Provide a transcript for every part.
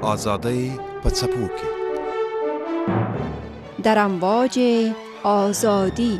آزادۍ په څپو کې در امواج آزادی.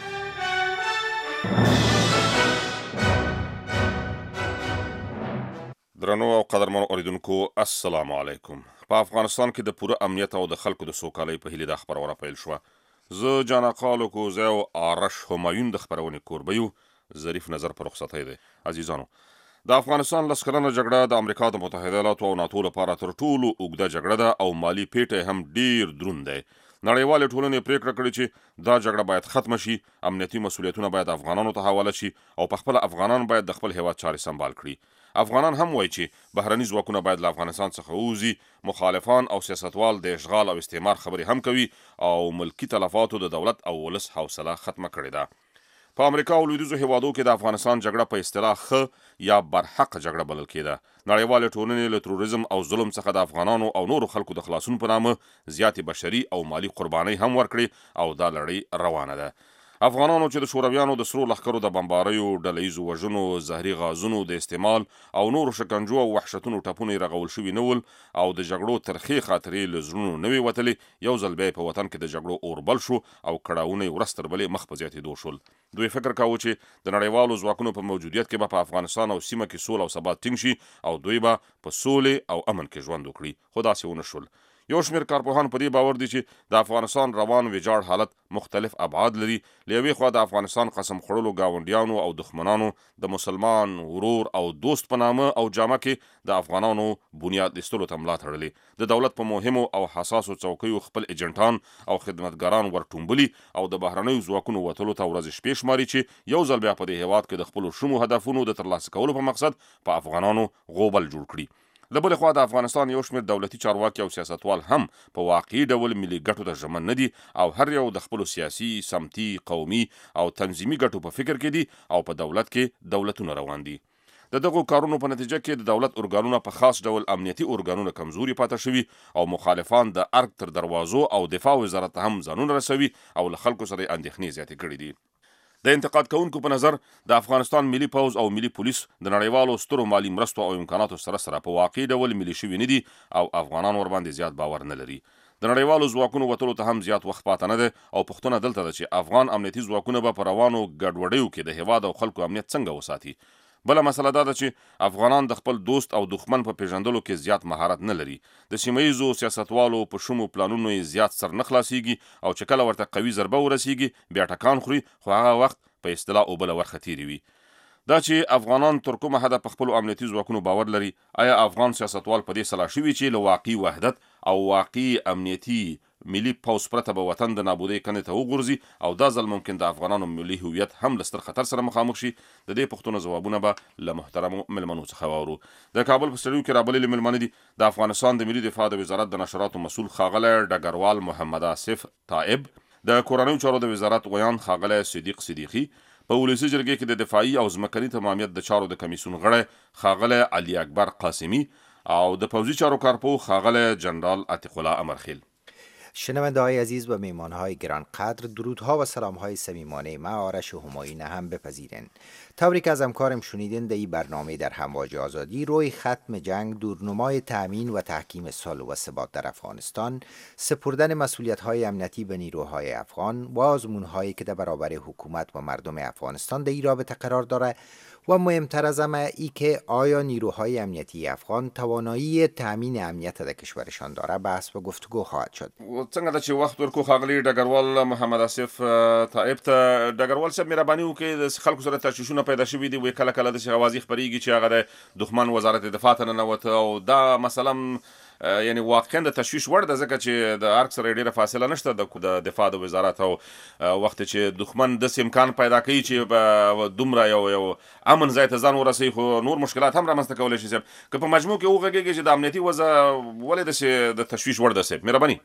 درنو او قدرمنو اوریدونکو السلام علیکم. په افغانستان کې د پوره امنیت او د خلکو د سوکالۍ په هیله د خبرونه پیل شوه. زه جانا قالو کوزه او آرش همایون د خبرونې کوربه یو. ظریف نظر پر رخصتۍ دی. عزیزانو، د افغانستان لسکلنه جګړه د امریکا د متحده ایالاتو او ناتو لپاره تر ټولو اوږده جګړه ده او مالی پیټی هم ډیر دروند دی. نړیوالې ټولنې پریکړه کړې چې دا جګړه باید ختمه شي، امنیتي مسولیتونه باید افغانانو ته حواله شي او په خپل افغانان باید د خپل هیواد چارې سمبال کړي. افغانان هم وایي چې بهرني ځواکونه باید له افغانستان څخه ووځي. مخالفان او سیاستوال د اشغال او استعمار خبرې هم کوي او ملکی تلفاتو د دولت او ولس حوصله ختمه کړې ده. په امریکا او لویدیځو هیوادو کې د افغانستان جګړه په اصطلاح ښه یا برحق جګړه بلل کېده. نړیوالې ټولنې له تروریزم او ظلم څخه د افغانانو او نورو خلکو د خلاصون په نامه زیاتې بشري او مالی قربانۍ هم ورکړي او دا لړۍ روانه ده. افغانانو چې د شورویانو د سرو لښکرو د بمباریو، ډلهییزو وژنو، زهري غازونو د استعمال او نورو شکنجو او وحشتونو ټپونه یې رغول شوي نه ول او د جګړو ترخې خاطرې له زړونو نه وې وتلې، یو ځل بیا په وطن کې د جګړو اور بل شو او کړاوونه یې ورځ تر بلې مخ په زیاتېدو شول. دوی فکر کاوه چې د نړیوالو ځواکونو په موجودیت کې به په افغانستان او سیمه کې سوله او ثبات ټینګ شي او دوی به په سولې او امن کې ژوند وکړي، خو داسې ونه شول. یو شمېر کارپوهان په دې باور دي چې د افغانستان روان ویجاړ حالت مختلف ابعاد لري. له یوې خوا د افغانستان قسم خوړلو ګاونډیانو او دښمنانو د مسلمان ورور او دوست په نامه او جامه کې د افغانانو بنیاد ایستلو ته ملا تړلې. د دولت په مهمو او حساسو څوکیو خپل ایجنټان او خدمتګاران ورټومبلي او د بهرنیو ځواکونو وتلو ته ورځې شپې شماري چې یو ځل بیا په دې هېواد کې د خپلو شومو هدفونو د ترلاسه کولو په مقصد په افغانانو غوبل جوړ کړي. له بلې خوا د افغانستان یو شمېر دولتي چارواکي او سیاستوال هم په واقعي ډول ملي ګټو ته ژمن نه دي او هر یو د خپلو سیاسي، سمتي، قومي او تنظیمي ګټو په فکر کې دي او په دولت کې دولتونه روان دي. د دغو کارونو په نتیجه کې د دولت ارګانونه په خاص ډول امنیتي ارګانونه کمزوري پاتې شوي او مخالفان د ارګ تر دروازو او دفاع وزارت ته هم ځانونه رسوي او له خلکو سره اندېښنې زیاتې کړي دي. د انتقاد کوونکو په نظر د افغانستان ملي پوځ او ملي پولیس د نړیوالو سترو مالی مرستو او امکاناتو سره په واقعي ډول ملي شوي نه دي او افغانان ورباندې زیات باور نه لري. د نړیوالو ځواکونو وتلو ته هم زیات وخت پاته نه دی او پوښتنه دلته ده چې افغان امنیتي ځواکونه به په روانو ګډوډیو کې د هیواد او خلکو امنیت څنګه وساتي. بله مسله دا ده چې افغانان د خپل دوست او دښمن په پیژندلو کې زیات مهارت نه لري. د سیمه ییزو سیاستوالو په شومو پلانونو یې زیات سر نه خلاصیږي او چې کله ورته قوي ضربه ورسیږي بیا ټکان خوري، خو هغه وخت په اصطلاح او بله ورخه تیری وي. دا چې افغانان تر کومه حده په خپلو امنیتي ځواکونو باور لري، آیا افغان سیاستوال په دې سلا شوي چې له واقعي وحدت او واقعي امنیتي ملي پوځ پرته به وطن د نابودۍ کندې ته وغورځي او دا ځل ممکن د افغانانو ملي هویت هم له ستر خطر سره مخامخ شي؟ د دې پوښتنو ځوابونه به له محترمو مېلمنو څخه واورو. د کابل په سټډیو کې رابللي مېلمانه دي د افغانستان د ملي دفاع د وزارت د نشراتو مسؤل ښاغلی ډګروال محمد آصف طائب، د کورنیو چارو د وزارت ویان ښاغلی صدیق صدیقي، په ولسي جرګې کې د دفاعي او ځمکني تمامیت د چارو د کمیسیون غړی ښاغلی علي اکبر قاسمي او د پوځي چارو کارپو ښاغلی جنرال عتیق الله امرخیل. شنونده های عزیز و میهمانهای گرانقدر، درودها و سلامهای صمیمانه من آرش و همایون هم بپذیرین. طوری که از همکارم شنیدین در این برنامه در امواج آزادی روی ختم جنگ، دورنمای تأمین و تحکیم صلح و ثبات در افغانستان، سپردن مسئولیت‌های امنیتی به نیروهای افغان و آزمون‌هایی که در برابر حکومت و مردم افغانستان در این رابطه قرار دارد و مهمتر از همه ای که آیا نیروهای امنیتی افغان توانایی تأمین امنیت در کشورشان داره بحث و گفتگو خواهد شد. څنګه چې وخت ورکو ښاغلي ډګروال محمد آصف طائب ته. ډګروال صاحب مهرباني وکړئ، د خلکو سره تشویشونه پیدا شوي دي، وایي کله کله داسې اوازې خپرېږي چې هغه د دښمن وزارت دفاع ته ننوته او دا مثلا یعنی واقعا د تشویش وړ ده ځکه چې د ارګ سره ډېره فاصله نشته د دفاع د وزارت او وخت چې دښمن داسې امکان پیدا کوي چې دومره یو امن ځای ته ځان ورسوي خو نور مشکلات هم رامنځته کولی شي. صاحب که په مجموع کې وغږېږي چې د امنیتي وضع ولې داسې د تشویش وړ ده؟ صاحب مهرباني.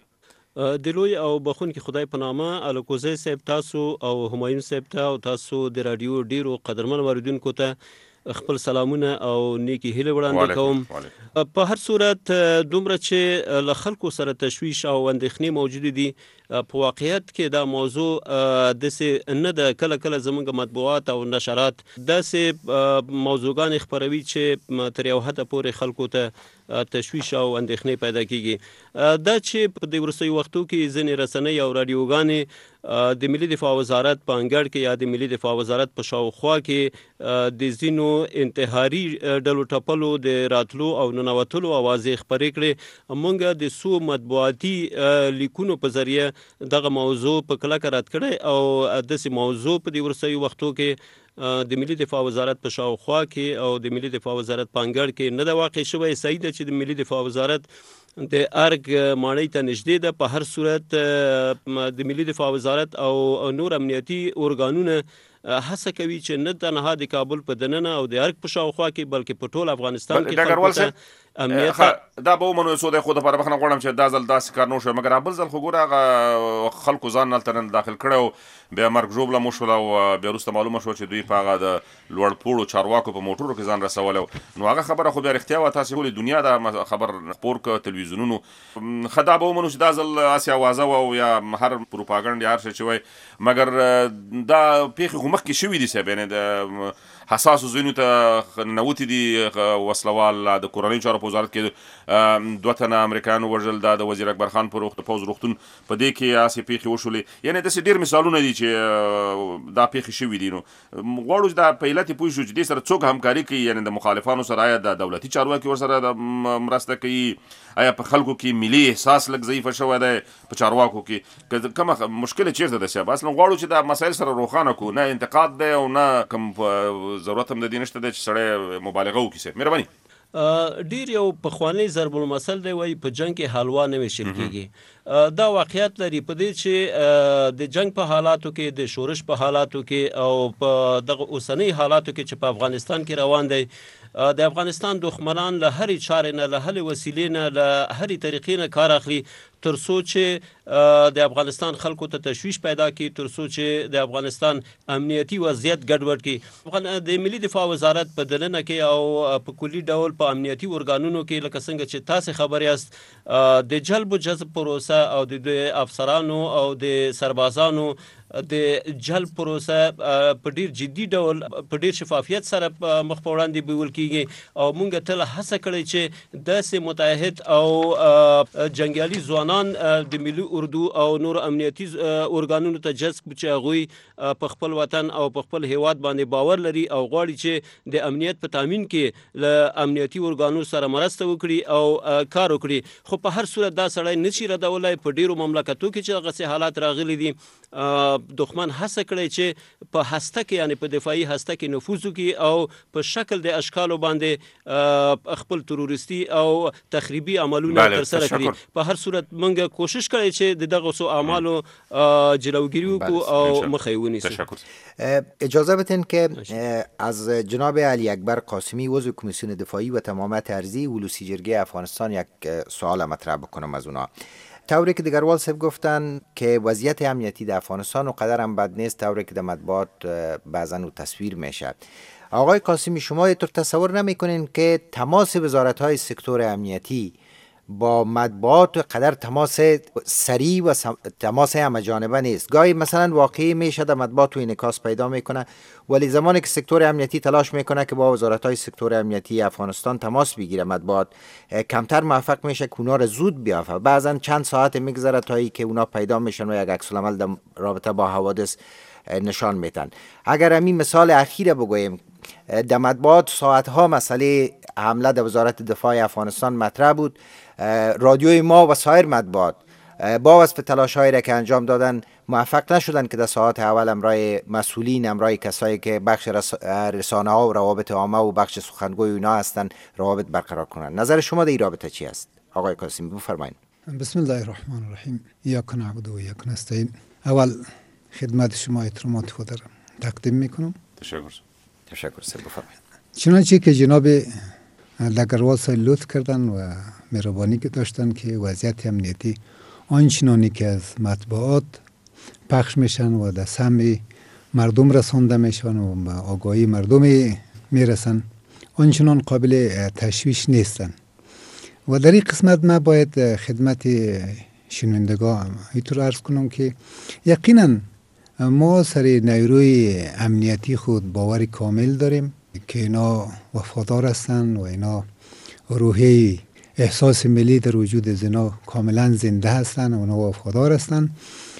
د لوی او بخونکي خدای په نامه الکوزی صاحب تاسو او همایون صاحب ته او تاسو د رادیو ډیرو قدرمن اوریدونکو ته خپل سلامونه او نیکی هیله وړاندې کوم. په هر صورت دومره چې له خلکو سره تشویش او اندېښنې موجود دي، په واقعیت کې دا موضوع داسې نه ده. کله کله زموږ مطبوعات او نشرات داسې موضوعګانې خپروي چې تر یو حده پورې خلکو ته تشویش او اندېښنې پیدا کیږي. دا چې په دې وروستیو وختو کې ځینې رسنۍ او رادیوګانې د ملي دفاع وزارت په انګړ کې یا د ملي دفاع وزارت په شاوخوا کې د ځینو انتحاري ډلو ټپلو د راتلو او ننوتلو اوازې خپرې کړې. موږ د څو مطبوعاتي لیکونو په ذریعه دغه موضوع په کلکه رد کړی او داسې موضوع په دې وروستیو وختو کې د ملي دفاع وزارت په شاوخوا کې او د ملي دفاع وزارت په انګړ کې نه ده واقع شوی. صحیح ده چې د ملي دفاع وزارت د ارګ ماڼۍ ته نږدې ده. په هر صورت د ملي دفاع وزارت او نور امنیتي ارګانونه هڅه کوي چې نه تنها د کابل په دننه او د ارګ په شاوخوا کې بلکې په ټول افغانستان کې خلکو ته امنیت دا به ومنو څو د خو د لپاره بخښنه غواړم چې دا ځل داسې کار نه وشو، مګر بل ځل خو ګوره هغه خلکو ځان هلته نن داخل کړی او بیا مرګ ژوبله مو شول او بیا وروسته معلومه شوه چې دوی په هغه د لوړپوړو چارواکو په موټرو کې ځان رسولی. نو هغه خبره خو بیا رښتیا وه، تاسې ولې دنیا دا خبر خپور که تلویزیونونو. ښه دا به ومنو چې دا ځل هسې اوازه وه او یا هر پروپاګنډ یا هر شی چې وایي، مګر دا پیښې خو مخکې شوي دي صاحب. یعنې د حساسو ځایونو ته ننوتي دي وسلوال. د کورنیو چارو په وزارت کې 2 تنه امریکایانو وژل، دا د وزیر اکبر خان په پوځ روغتون په دې کې هسې پیښې وشولې. یعنې داسې ډېر مثالونه دي چې دا پیښې شوي دي. نو غواړو چې دا په علت یې پوه شو چې دې سره څوک همکاري کوي، یعنې د مخالفانو سره آیا د دولتي چارواکي ورسره مرسته کوي، آیا په خلکو کې ملي احساس لږ ضعیفه شوی دی په چارواکو کې، کومه مشکله چیرته ده صاحب؟ اصلا غواړو چې دا مسایل سره روښانه کړو، نه انتقاد دی او نه کوم ضرورت هم د دې نشته دی چې سړی مبالغه وکړي. صاحب مهرباني. ډیر یو پخوانی ضرب المثل دی، وایي په جنگ کې حلوا نه ویشل کیږي. دا واقعیت لري په دې چې د جنگ په حالاتو کې، د شورش په حالاتو کې او په دغه اوسنۍ حالاتو کې چې په افغانستان کې روان دی، د افغانستان دښمنان له هرې چارې نه، له هرې وسیلې نه، له هرې طریقې نه کار اخلي تر څو چې د افغانستان خلکو ته تشویش پیدا کړي، تر څو چې د افغانستان امنیتي وضعیت ګډوډ کړي. د ملي دفاع وزارت په دننه کې او په کلي ډول په امنیتي ارګانونو کې لکه څنګه چې تاسې خبر یاست، د جلب و جذب پروسه او د افسرانو او د سربازانو د جلب پروسه په ډیر جدي ډول په ډیر شفافیت سره مخ په وړاندې بیول کیږي او موږ تل هڅه کړې چې داسې متحد او جنگیالي ځوانان د ملي اردو او نور امنیتي ارګانونو ته جذب چې هغوی په خپل وطن او په خپل هیواد باندې باور لري او غواړي چې د امنیت په تامین کې له امنیتي ارګانونو سره مرسته وکړي او کار وکړي. خو په هر صورت دا سړی نشي ردولی. په ډیرو مملکتو کې چې دغسې حالات راغلي دي، دښمن هڅه کړی چې په هسته کې، یعنی په دفاعي هسته کې نفوذ وکړي او په شکل د اشکالو باندې خپل تروریستي او تخریبي عملونه ترسره کړي. په هر صورت موږ کوشش کړی چې د دغه اعمالو جلوگیری وکړو او مخه یې ونیسو. اجازه بدین که از جناب علی اکبر قاسمی عضو کمیسیون دفاعی و تمامیت ارضی ولوسی جرگه افغانستان یک سوال مطرح بکنم از اونا. طوری که دیگروال صاحب گفتن که وضعیت امنیتی در افغانستان و قدر هم بد نیست، طوری که در مطبوعات بعضا تصویر میشه. آقای قاسمی، شما اینطور تصور نمیکنین که تماس وزارت‌های سکتور امنیتی با مطبوعات قدر تماس سریع و تماس همه جانبه نیست؟ گاهی مثلا واقعی میشه در مطبوعات و انعکاس پیدا میکنه، ولی زمانی که سکتور امنیتی تلاش میکنه که با وزارت‌های سکتور امنیتی افغانستان تماس بگیره، مطبوعات کمتر موفق میشه که اونا رو زود بیافته. بعضا چند ساعت میگذره تا اینکه اونا پیدا میشن و یک عکس العمل در رابطه با حوادث نشان میدن. اگر همین مثال اخیر بگوییم، در مطبوعات ساعتها مسئله حمله در وزارت دفاع افغانستان مطرح بود. رادیوی ما و سایر مطبوعات با وصف تلاش‌هایی را که انجام دادن موفق نشدن که در ساعات اول امرای مسئولین، امرای کسایی که بخش رسانه ها و روابط عامه و بخش سخنگوی اینا هستن روابط برقرار کنن. نظر شما در این رابطه چی است؟ آقای قاسمی بفرمایید. بسم الله الرحمن الرحیم. ایاک نعبد و ایاک نستعین. اول خدمت شما احترامات خود را تقدیم میکنم. تشکر سر بفرمایید. چنانچه که جناب لگروال صاحب لطف کردن و مهربانی که داشتن که وضعیت امنیتی آنچنانی که از مطبوعات پخش میشن و در سمع مردم رسانده میشن و آگاهی مردم میرسن آنچنان قابل تشویش نیستن. و در این قسمت ما باید خدمت شنوندگان اینطور عرض کنم که یقینا ما سر نیروی امنیتی خود باور کامل داریم که اینا وفادار هستن و اینا روحیه احساس ملی در وجود زنا کاملا زنده هستند و اونا وفادار هستند.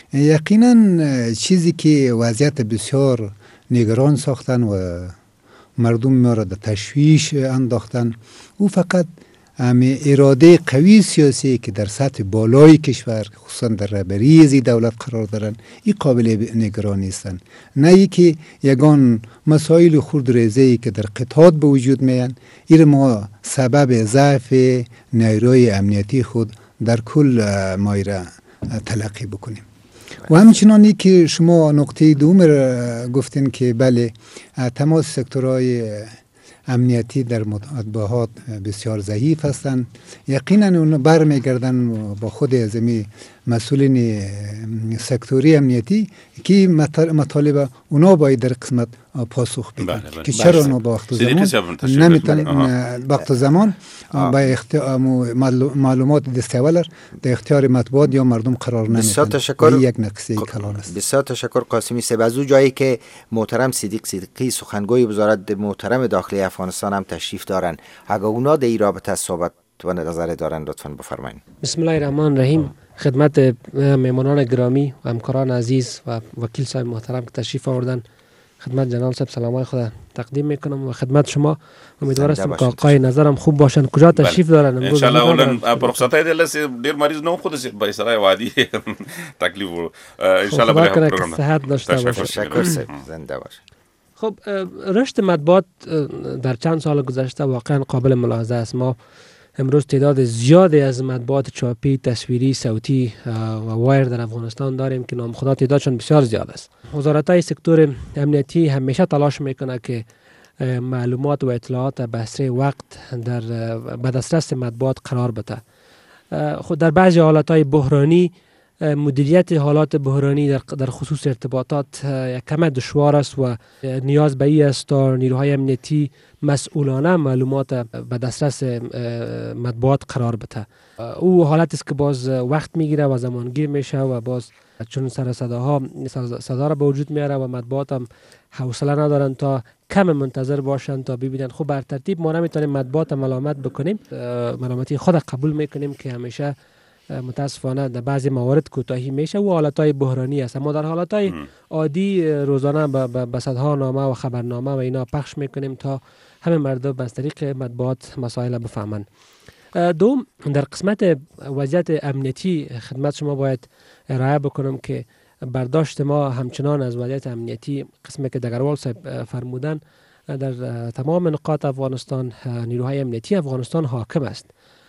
یقینا چیزی که وضعیت بسیار نگران ساختن و مردم ما را در تشویش انداختن او فقط اراده قوی سیاسی که در سطح بالای کشور خصوصا در رهبری از دولت قرار دارن این قابل نگرانی هستند، نه ای که یگان مسائل خرد ریزه‌ای که در قطعات به وجود میان این ما سبب ضعف نیروی امنیتی خود در کل مایره تلقی بکنیم. و همچنانی که شما نقطه دوم گفتین که بله تمام سکتورهای امنیتی در مطبوعات بسیار ضعیف هستند، یقینا اون برمیگردن با خود ازمی مسئولین سکتوری امنیتی که مطالب اونا باید در قسمت پاسخ بدن که چرا اونا با وقت زمان نمیتونن وقت زمان با معلومات دستاور در اختیار مطبوعات یا مردم قرار نمیدن. بسیار تشکر. یک نقصه کلان است. بسیار تشکر قاسمی صاحب. از اون جایی که محترم صدیق صدیقی سخنگوی وزارت محترم داخلی افغانستان هم تشریف دارن، اگه اونا در این رابطه صحبت و نظر دارن لطفاً بفرمایید. بسم الله الرحمن الرحیم. خدمت مهمانان گرامی و همکاران عزیز و وکیل صاحب محترم که تشریف آوردن، خدمت جناب صاحب سلامای خدا تقدیم میکنم و خدمت شما امیدوار هستم که آقای نظرم خوب باشن. کجا تشریف دارن امروز؟ ان شاء الله اولن رخصتای دلس ډیر مریض نو خود به سرای وادي تکلیف ان شاء الله برای پروگرام صحت داشته باشه. تشکر صاحب، زنده باشه. خب رشد مطبوعات در چند سال گذشته واقعا قابل ملاحظه است. ما امروز تعداد زیادی از مطبوعات چاپی، تصویری، صوتی و وایر در افغانستان داریم که نام خدا تعدادشون بسیار زیاد است. وزارت‌های سکتور امنیتی همیشه تلاش میکنه که معلومات و اطلاعات به اسرع وقت در به دسترس مطبوعات قرار بده. خود در بعضی حالت‌های بحرانی مدیریت حالات بحرانی در خصوص ارتباطات یک کم دشوار است و نیاز به این است تا نیروهای امنیتی مسئولانه معلومات به دسترس مطبوعات قرار بده. او حالت است که باز وقت میگیره و زمانگیر میشه و باز چون سر صدا را به وجود میاره و مطبوعات هم حوصله ندارن تا کم منتظر باشن تا ببینن. خب بر ترتیب ما نمیتونیم مطبوعات ملامت بکنیم، ملامتی خود قبول میکنیم که همیشه متاسفانه در بعضی موارد کوتاهی میشه و حالتهای بحرانی است. اما در حالتهای عادی روزانه به صدها نامه و خبرنامه و اینا پخش میکنیم تا همه مردم از طریق مطبوعات مسائل بفهمن. دوم، در قسمت وضعیت امنیتی خدمت شما باید ارائه بکنم که برداشت ما همچنان از وضعیت امنیتی قسمی که دگروال صاحب فرمودن در تمام نقاط افغانستان نیروهای امنیتی افغانستان حاکم است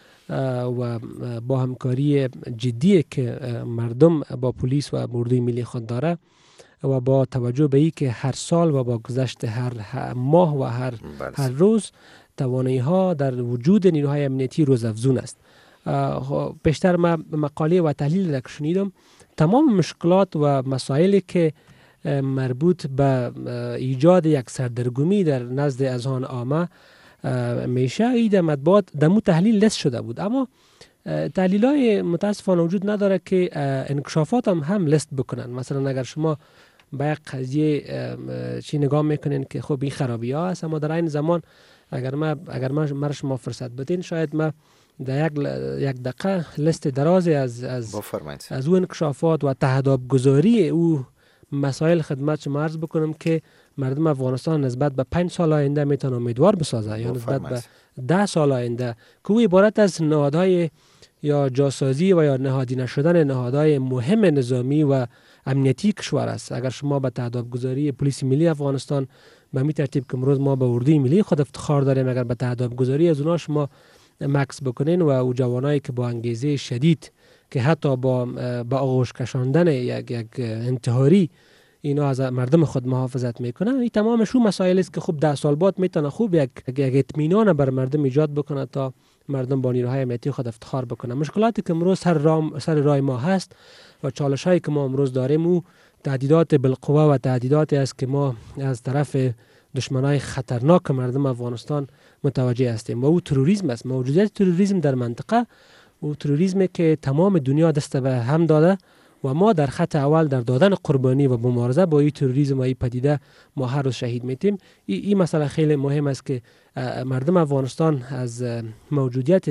و با همکاری جدی که مردم با پلیس و اردوی ملی خود داره و با توجه به این که هر سال و با گذشت هر ماه و هر روز توانایی ها در وجود نیروهای امنیتی روزافزون است. پیشتر مقاله و تحلیل را شنیدم، تمام مشکلات و مسائلی که مربوط به ایجاد یک سردرگمی در نزد اذهان عامه میشه ایده مطبوعات دمو تحلیل لست شده بود، اما تحلیل های متاسفانه وجود نداره که انکشافات هم لست بکنن. مثلا اگر شما به یک قضیه چی نگاه میکنین که خب این خرابی ها هست، اما در این زمان اگر ما شما فرصت بدین شاید ما در یک دقیقه لست درازی از او انکشافات و تهداب گذاری او مسائل خدمت شما عرض بکنم که مردم افغانستان نسبت به 5 سال آینده میتونه امیدوار بسازه یا نسبت به 10 سال آینده که او عبارت از نهادهای یا جاسازی و یا نهادی نشدن نهادهای مهم نظامی و امنیتی کشور است. اگر شما به تهداب گذاری پلیس ملی افغانستان به می ترتیب که امروز ما به اردوی ملی خود افتخار داریم، اگر به تهداب گذاری از اونها شما مکس بکنین و او جوانایی که با انگیزه شدید که حتی با آغوش کشاندن یک انتحاری اینا از مردم خود محافظت میکنن، این تمامش اون مسائل است که خوب 10 سال بعد میتونه خوب یک اطمینان بر مردم ایجاد بکنه تا مردم با نیروهای امنیتی خود افتخار بکنه. مشکلاتی که امروز سر راه ما هست و چالش هایی که ما امروز داریم او تهدیدات بالقوه و تهدیداتی است که ما از طرف دشمنای خطرناک مردم افغانستان متوجه هستیم و او تروریسم است. موجودیت تروریسم در منطقه و تروریسم که تمام دنیا دست به هم داده و ما در خط اول در دادن قربانی و مبارزه با این تروریسم و این پدیده ما هر روز شهید میتیم. این مسئله خیلی مهم است که مردم افغانستان از موجودیت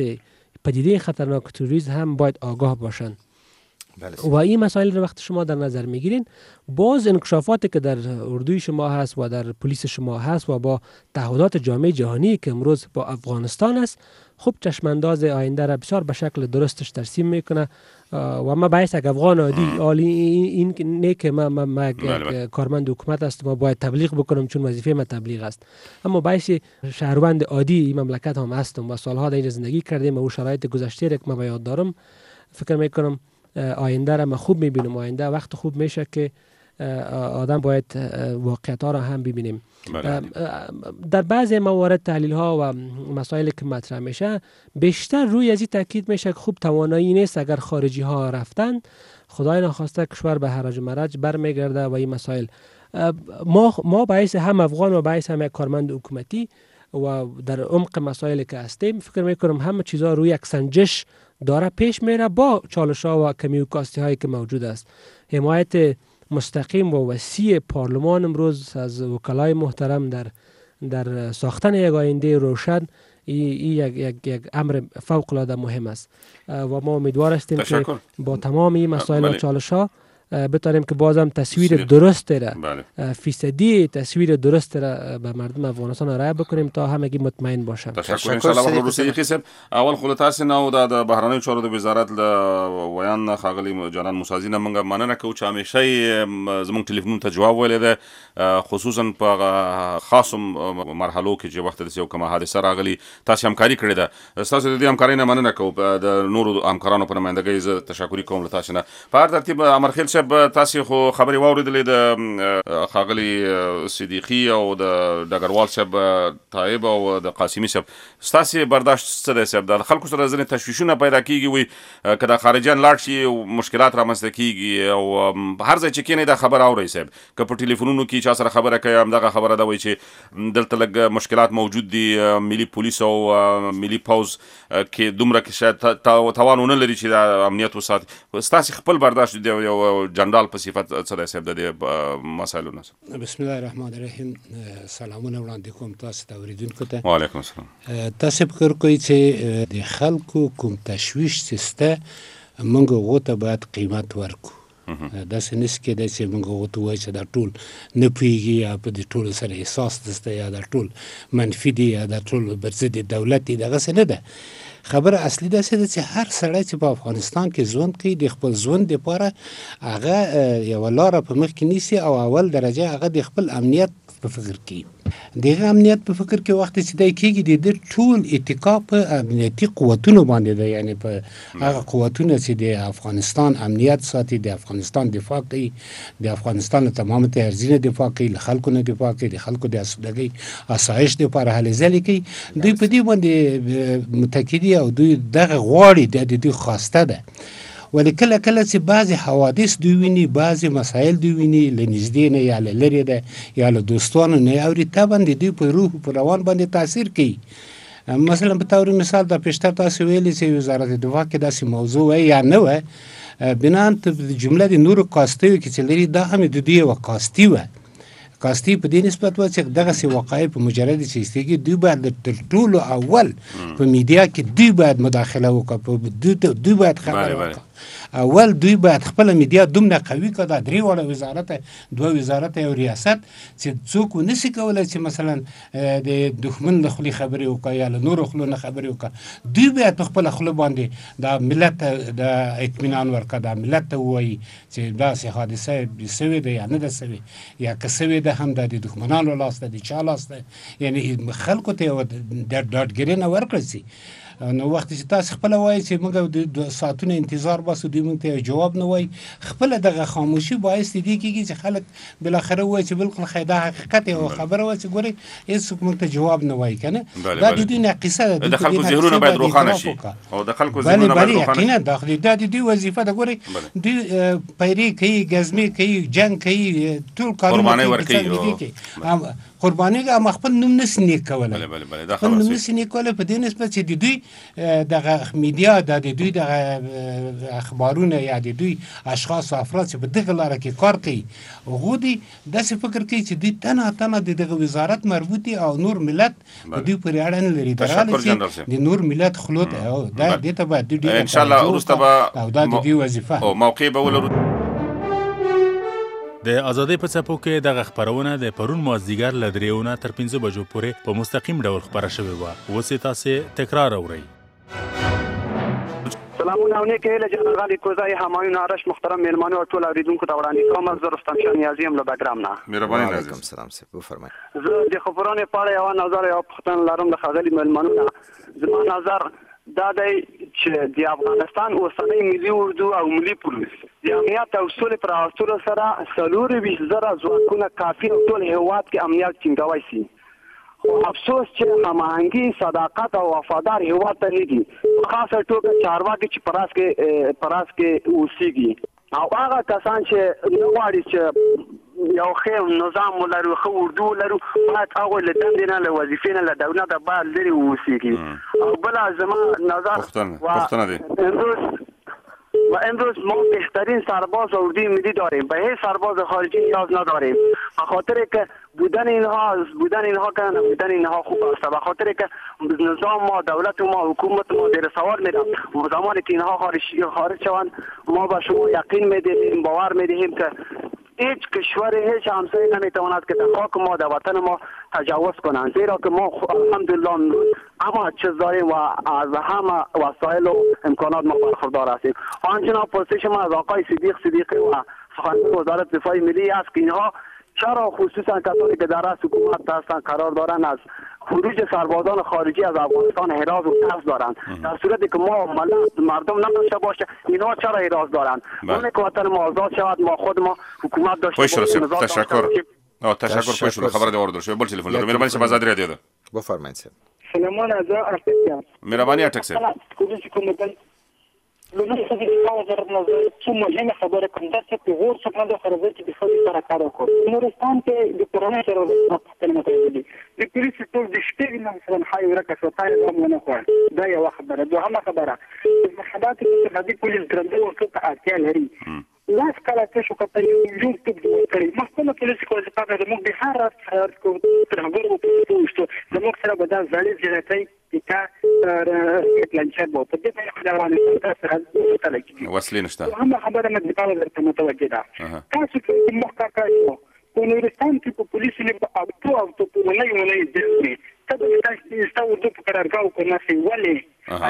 پدیده خطرناک تروریسم هم باید آگاه باشند. و این مسائل رو وقت شما در نظر میگیرین، باز انکشافاتی که در اردوی شما هست و در پلیس شما هست و با تعهدات جامعه جهانی که امروز با افغانستان است، خوب چشمانداز آینده را بسیار به شکل درستش ترسیم میکنه. و ما باید یک افغان عادی این نه که ما کارمند حکومت است، ما باید تبلیغ بکنم چون وظیفه ما تبلیغ است، اما باید شهروند عادی این مملکت هم هستم و سالها در اینجا زندگی کردیم و شرایط گذشته را که ما یاد دارم، فکر میکنم آینده را ما خوب میبینم. آینده وقت خوب میشه که آدم باید واقعیت ها را هم ببینیم. در بعضی موارد تحلیل ها و مسائلی که مطرح میشه بیشتر روی از این تاکید میشه که خوب توانایی نیست اگر خارجی ها رفتن، خدای نخواسته کشور به هرج و مرج برمیگرده و این مسائل ما باعث هم افغان و باعث هم یک کارمند حکومتی و در عمق مسائلی که هستیم فکر میکنم همه چیزها روی یک سنجش داره پیش میره با چالش ها و کمی و کاستی هایی که موجود است. حمایت مستقیم و وسیع پارلمان امروز از وکلای محترم در ساختن یک آینده روشن یک امر فوق العاده مهم است و ما امیدوار هستیم که با تمام این مسائل و چالش ها بتاریم که بازم تصویر درست را فیصدی تصویر درست را به مردم افغانستان ارائه بکنیم تا همگی مطمئن باشن. تشکر ان شاء الله. روسي قسم اول خو تاسو نو د بهرنیو چارو د وزارت ل ویان خاغلی جانان موسازی نه منګه مننه کو چې همیشه زموږ ټلیفون ته جواب ولې ده، خصوصا په خاص مرحلو کې چې وخت د یو کومه حادثه راغلی تاسو همکاري کړې ده. تاسو د دې همکاري نه مننه کو د نورو همکارانو په نمائندګۍ ز تشکر کوم له تاسو نه. په هر ترتیب امرخیل تاسو خو خبري واوریدلې د خاغلی صدیقی او د ډګروال صاحب طایب او د قاسمی صاحب. تاسو برداشت څه دی صاحب؟ د خلکو سره ځنې تشویشونه پیدا کیږي وي کله خارجيان لاړ شي مشکلات رامنځته کیږي او هر ځای چې کینې د خبر اوري صاحب که په ټلیفونونو کې چا سره خبره کوي همدغه خبره ده وي چې دلته لږ مشکلات موجود دي، ملي پولیس او ملي پوز کې دومره کې شاید توان نه لري چې د امنیت وساتي. تاسو خپل برداشت دی یو جنرال په صفت څه دی صاحب د مسایلو نه؟ بسم الله الرحمن الرحیم. سلامونه وړاندې کوم تاسو ته اوریدونکو ته. وعلیکم السلام. تاسو فکر کوئ چې د خلکو کوم تشویش سیسته موږ غوته باید قیمت ورکو؟ داسې نس کېدای چې موږ غوته وایي چې دا ټول نه پوهېږي یا په دې ټولو سره احساس دسته یا دا ټول منفي دي یا دا ټول پر ضد دولت دي. دغسې نه ده. خبره اصلي داسې ده چې هر سړی چې په افغانستان کې ژوند کوي د خپل ژوند دپاره هغه یوه لاره په مخ کې نیسي او اول درجه هغه د خپل امنیت په فکر کې دغه امنیت په فکر کې وخت چې دی کېږي د ټول اتکا په امنیتي قوتونو باندې ده، یعنی په هغه قوتونه چې د افغانستان امنیت ساتي، د افغانستان دفاع کوي، د افغانستان له تمام تهرزي نه دفاع کوي، له خلکو نه دفاع کوي، د خلکو د آسودګۍ آسایش دپاره هلې ځلې کوي. دوی په دې باندې متکي دي او دوی دغه غواړي د دوی خواسته ده. ولی کله کله چې بعضې حوادث دوی ویني، بعضې مسایل دوی ویني له نږدې نه یا له لرې ده یا له دوستانو نه اوري، طبعا د دوی په روح په روان باندې تاثیر کوي. مثلا په طور مثال دا پیشتر تاسو ویلي چې وزارت دفاع کې داسې موضوع وه یا نه وه، بنان په جمله د نورو کاستیو کې چې لري دا هم د دوی یوه کاستي وه. کاستی په دې نسبت و چې دغسې وقایع په مجرد چې ایستېږي دوی باید تر ټولو اول په میډیا کې دوی باید مداخله وکړه، دوی باید خبره وکړه. اول دوی باید خپله میډیا دومره قوي کړه، دا درې واړه وزارت، دوه وزارت او ریاست چې څوک ونشي کولی چې مثلا د دښمن له خولې خبرې وکړه یا له نورو خولو نه خبرې وکړه. دوی باید په خپله خوله باندې دا ملت ته د اطمینان ورکړه، دا ملت ته ووایي چې داسې حادثه سوې ده یا نه ده سوې، یا که سوې ده هم د دښمنانو لاس ده، د چا لاس ده، یعنې خلکو ته یوه ډاډګیرنه ورکړل سي. نو وخت چې تاسو خپله وایي چې موږ د ساعتونه انتظار باسو دوی موږ ته جواب نه وایي، خپله دغه خاموشي باعث دې کېږي چې خلک بالاخره ووایي چې بالکل ښایي دا حقیقت یې او خبره وه چې ګورئ هېڅوک موږ ته جواب نه وایي که نه. دا د دوی ناقصه ده. د خلکو ذهنونه باید روښانه شي او د خلکو ذهنونه باید روښانه شي. یقینا دا د دوی وظیفه ده. ګورئ دوی پیرې کوي، ګزمې کوي، جنګ کوي، ټول کارونه کوي. قربانیږي او خپل نوم نس نیک کولی بله دا خپل خبره نوم نس نیک کولی په دې نسبت چې د دوی دغه میډیا د دوی دغه اخبارونه یا د دوی اشخاص او افراد چې په دغه لاره کې کار کوي هغوی دې داسې فکر کوي چې دوی تنها د دغه وزارت مربوط دي او نور ملت په دوی پورې اړه نه لري تر هغه چې د نور ملت خلو ته دا دې ته باید دوی ان شاء الله وروسته به او دا د دوی وظیفه او موقع به ولرو. د ازادۍ په څپو کې دغه خپرونه د پرون مازدیګر له 3 نه تر 5 بجو پورې په مستقیم ډول خپره شوې وه. اوس یې تاسې تکرار اورئ. سلامونه نیکه له جنرال کوزای همایون آرش محترم مهمانو او ټول اوریدونکو ته وړاندې کوم. زه رستم شاه نیازی ام له بګرام نه. مهرباني علیکم السلام صاحب بفرمایئ. زه د خبرونې په اړه یو نظر او پوښتنه لرم د خغلی مهمانو نه. زما نظر دا دی چې د افغانستان اوسنی ملي اردو او ملي پولیس د امنیت او سولې پر اصولو سره 24,000 ځواکونه کافي او ټول هیواد کې امنیت ټینګوي شي. خو افسوس چې هماهنګي صداقت او وفادار هیواد ته نه دي، خاصه توګه چارواکي چې پراس کې اوسېږي او هغه کسان چې نه غواړي چې یو ښه نظام ولرو، ښه اردو ولرو، باید هغوی له دندې نه له وظیفې نه له دولته باید لرې اوسېږي. او بله زما نظر پوښتنه دی و امروز ما بهترین سرباز اردوی ملی داریم، به هیچ سرباز خارجی نیاز نداریم، به خاطر که بودن اینها که نبودن اینها خوب است، به خاطر که نظام ما، دولت ما، حکومت ما در سوال میدم زمانی که اینها خارج شوند ما به شما یقین میدهیم، باور میدهیم که هیچ کشور، هیچ همسایه نمیتواند که در خاک ما، در وطن ما تجاوز کنند، زیرا که ما الحمدلله همه چیز داریم و از همه وسایل و امکانات ما برخوردار هستیم. همچنین پرسش ما از آقای صدیقی و سخنگوی وزارت دفاع ملی است که اینها چرا خصوصا کسانی که در رأس حکومت هستند قرار دارند از خروج سربازان خارجی از افغانستان حراس و قصد دارند، در صورتی که ما مردم نداشته باشه اینها چرا حراس دارند؟ اون که وطن ما آزاد شود، ما خود ما حکومت داشته باشیم. تشکر پوه خبر دی اوردل شو. بل تلفن لرو. مهرباني صاحب آزاد رادیو ده. بفرمایئ صاحب. سلیمان از ارتکیان. مهرباني اٹک صاحب. لومړی څه د وزارت نظر څو مهمه خبره کوم دا چې په غور څخه د خرابې د خلکو سره کار وکړي. نورستان کې د کرونا سره د پښتنو متوجي د پولیس ټول د شپې نه مثلا حي ورکه شوتای هم نه خوړ. دا یو خبره. دوهمه خبره د محبات کې د پولیس درنده ورته اړتیا لري. لاس کله چې شو کته یو ټیپ دی کړی محکمه پولیس کوي چې په موږ به هر راز کو تر هغه وروسته زموږ سره به دا ځړې ځړې چې پلانچر بو په دې باندې خبره سره تلکی وسلې نشته. هم خبره مې د پاره درته متوجه ده. تاسو چې موږ کاکایو په نورستان کې په پولیس نه په اوټو په ولای دي ته تاسو د قرارګاو کومه سی ولې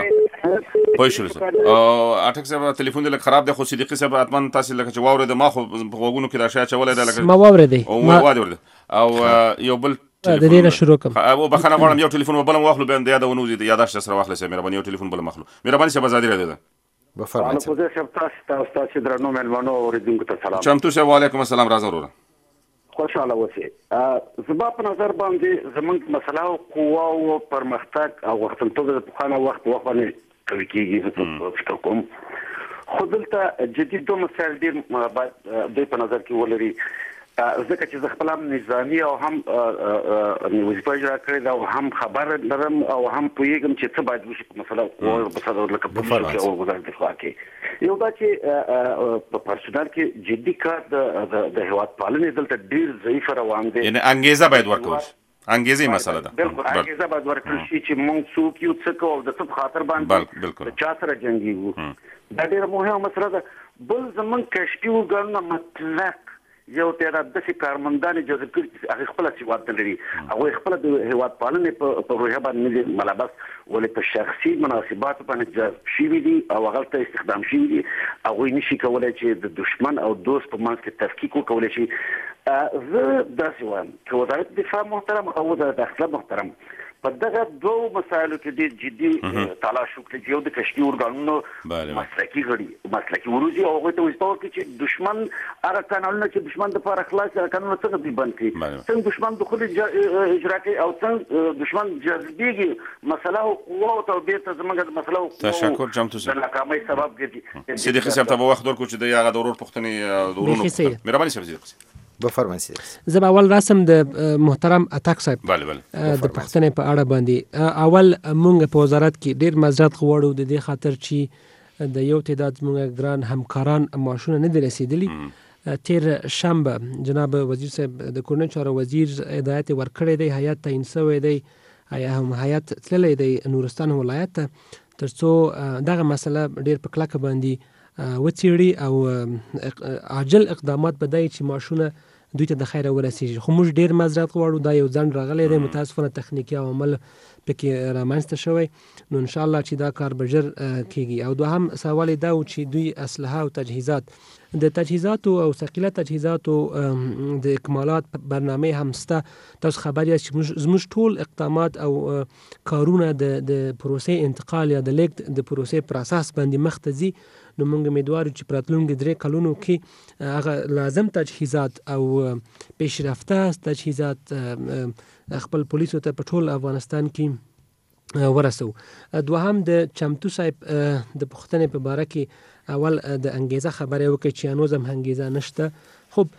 پوه شو. او اټک صاحب ټلیفون دې خراب دی، خو صدیقي صاحب اتمن تاسو لکه چې واورې د ما خو په وګونو کې راشه چولې ده لکه ما واورې دی او یو بل د دې نه شروع کوم او بخنه غواړم یو ټلیفون بل واخلو به د یاد ونوزي د یاداشت سره واخلې سه. مهرباني یو ټلیفون بل مخلو. مهرباني صاحب آزاد رادیو ده. بفرمایئ صاحب. زه شپه تاسو درنو ملمنو اوریدونکو ته سلام. چمتو صاحب وعلیکم السلام. راز وروره. خوشاله اوسئ. زما په نظر باندې زمونږ مسله او قوه او پرمختګ او وختنتوب د پخوانه وخت نه کوي کېږي. فکر کوم خو دلته جدي دوه مسایل ډېر باید دوی په نظر کې ولري، ځکه چې زه خپل هم نظامي او هم وظیفه اجرا کړې ده او هم خبر لرم او هم پوهېږم چې څه باید وشي په مسله قوه بصدر لکه په پولیس او وزارت دفاع کې. یو دا چې په پرسونل کې جدي کار د هیواد پالنې دلته ډېر ضعیف روان دی. یعنی انګیزه باید ورکول شي. انګیزه مسله ده. بالکل انګیزه باید ورکول شي چې موږ څوک یو څه کوو د څه خاطر باندې چا سره جنګیږو. دا ډېره مهمه مسله ده. بل زمونږ کشفي ورګانونه مطلق یو تعداد داسې کارمندان جذب کړي چې هغه خپل سیواد لري، هغه خپل د هیواد پالنې په روحیه باندې ملابس ولې په شخصي مناسبات باندې جذب شوي دي او هغه ته استخدام شوي دي. هغه نشي کولای چې د دشمن او دوست په منځ کې تفکیک وکولای شي. زه داسې وایم چې وزارت دفاع محترم او وزارت داخله محترم په دغه دوه مسایلو کې ډېر جدي تلاش وکړي چې یو د کشفي ارګانونو مسلکي غړي مسلکي وروزي او هغوی ته وظیفه ورکړي چې دشمن هغه کانالونه چې دشمن دپاره خلاص هغه کانالونه څنګه دوی بند کړي، څنګه دشمن دخول اجرا کوي او څنګه دشمن جذبېږي مسله او قوه او توبې ته زموږ د مسله او تشکر جمتو د ناکامۍ سبب ګرځي. صدیقي صاحب ته به وخت ورکړو چې د هغه د ورور پوښتنې د ورونو مهرباني صاحب. بفرمایئ. زه به اول رسم د محترم اتاک صاحب بله بله د پښتنې په اړه باندې اول مونږ په وزارت کې ډیر معذرت غواړو د دې خاطر چې د یو تعداد مونږ ګران همکاران معاشونه نه دي رسیدلي. تیر شنبه جناب وزیر صاحب د کورنۍ چارو وزیر هدایت ورکړی دی، هیات تعیین شوی دی، هیات تللی دی نورستان ولایت ته ترڅو دغه مسله ډیر په کلکه باندې وڅېړي او عاجل اقدامات به دی چې معاشونه دوی ته د خیره ورسیږي. خو موږ ډیر معذرت غواړو، دا یو ځنډ راغلی دی، متاسفانه تخنیکي عوامل پکې رامنځته شوی، نو انشاءالله چې دا کار به ژر کیږي. او دوهم سوال دا و چې دوی اسلحه او تجهیزات، د تجهیزاتو او ثقیله تجهیزاتو د اکمالات برنامه هم سته. تاسو خبر یاست چې زموږ ټول اقدامات او کارونه د پروسې انتقال یا د لیږد د پروسې پر اساس باندې مخ ته ځي. نو موږ امیدوارو چې په راتلونکي 3 کلونو کې هغه لازم تجهیزات او پیشرفته تجهیزات خپل پولیسو ته په ټول افغانستان کې ورسو. دوهم د چمتو صاحب د پښتنې په باره کې اول د انګیزه خبره وکړي چې هنوز هم انګیزه نشته. خب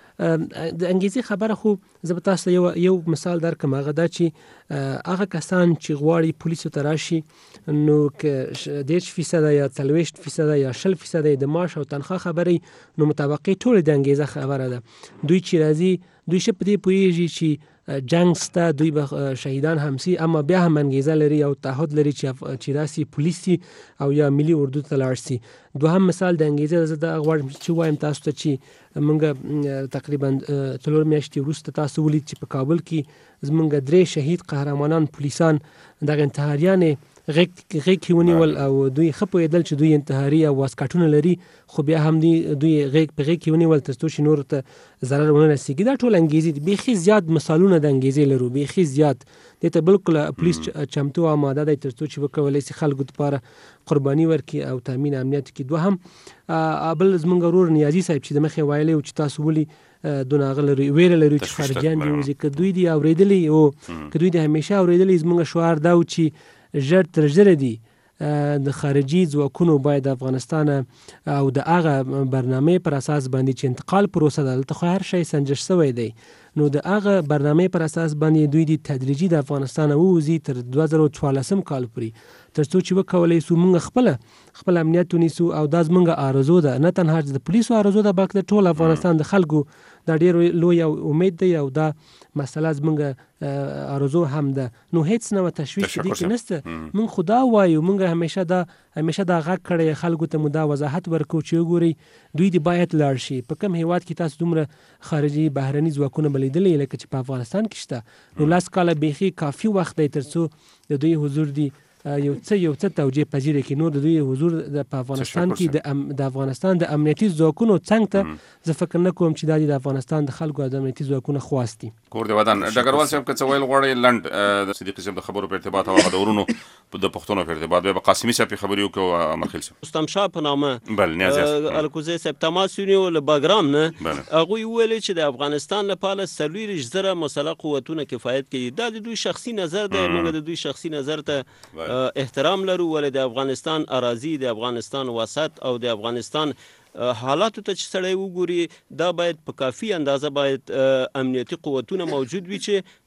د انګیزې خبره خو زه به تاسو یو مثال درکړم، هغه دا چې هغه کسان چې غواړي پولیسو ته راشي نو که 10% یا 40% یا 60% د معاش او تنخواه خبرې نو مطابقې ټول د انګیزه خبره ده. دوی چې راځي دوی شه په دې پوهیږي چې جنگ سته، دوی به شهیدان هم سي، اما بیا هم انګیزه لري او تعهد لري چې راسي پولیسي او یا ملي اردو ته لاړ سي. دوهم مثال د انګیزه زه دا غواړم چې وایم تاسو ته چې موږ تقریبا 3 میاشتې وروسته تاسو ولید چې په کابل کې زموږ 3 شهید قهرمانان پولیسان دغه انتحاریانې غیږ کې ونیول او دوی ښه پوهېدل چې دوی انتحاري او واسکټونه لري، خو بیا هم دوی غیږ په غیږ کې ونیول تر څو چې نورو ته ضرر ونه رسېږي. دا ټول انګیزې دي، بیخي زیات مثالونه د انګیزې لرو، بیخي زیات. دې ته بالکل پولیس چمتو آماده دی تر څو چې وکولی شي خلکو دپاره قرباني ورکړي او تامین امنیت کړي. دوهم بل زموږ ورور نیازي صاحب چې د مخې ویلی و چې تاسو ولې دونه هغه لري ویره لري چې خارجیان دي وځي، که دوی دي اورېدلي او که دوی دي همیشه اورېدلي، زموږ شعار دا و چې ژر تر ژره دي د خارجي ځواکونو باید د افغانستان او د هغه برنامې پر اساس باندې چې انتقال پروسه ده دلته خو هر شی سنجش شوی دی، نو د هغه برنامې پر اساس باندې دوی د تدریجي د افغانستان ووځي تر 2014 کال پورې تر څو چې وکولی سو موږ خپل امنیت ونیسو. او دا زموږ آرزو ده، نه تنها د پولیسو آرزو ده بلکې د ټول افغانستان د خلکو دا ډېر لوی امید دی او دا مسله زموږ آرزو هم ده. نو هیڅ نه تشویش دي کې نشته، موږ خدا وایو، موږ همیشه دا غږ کړی خلکو ته، مو دا وضاحت ورکو چې وګورئ دوی دې باید لاړ شي. په کوم هیواد کې تاسو دومره خارجي بهرني ځواکونه بلیدلی لکه چې په افغانستان کې شته؟ نو 10 کاله بیخي کافي وخت دی تر څو د دوی حضور دی یو څه توجیه پذیره کې. نور د دوی حضور په افغانستان کې د افغانستان د امنیتي ځواکونو څنګ ته زه فکر نه کوم چې د افغانستان د خلکو د امنیتي ځواکونو خواست دي. کور دی ودان ډګروال صاحب که څه ویل غواړئ لنډ د صدیقي صاحب د خبرو په ارتباط او هغه د ورونو د پښتنو په ارتباط به قاسمي صاحب خبرې وکړو او امرخیل صاحب رستم شاه په نامه بل نیازي الکوزي صاحب تماس ونیو له باګرام نه هغه ویل چې د افغانستان لپاره 40,000 مسلح قوتونه کفایت کوي. دا د دوی شخصي نظر دی، موږ د دوی شخصي نظر ته احترام لرو، ولې د افغانستان اراضي، د افغانستان وسط او د افغانستان حالاتو ته چې سړی وګوري دا باید په کافي اندازه باید امنیتي قوتونه موجود وي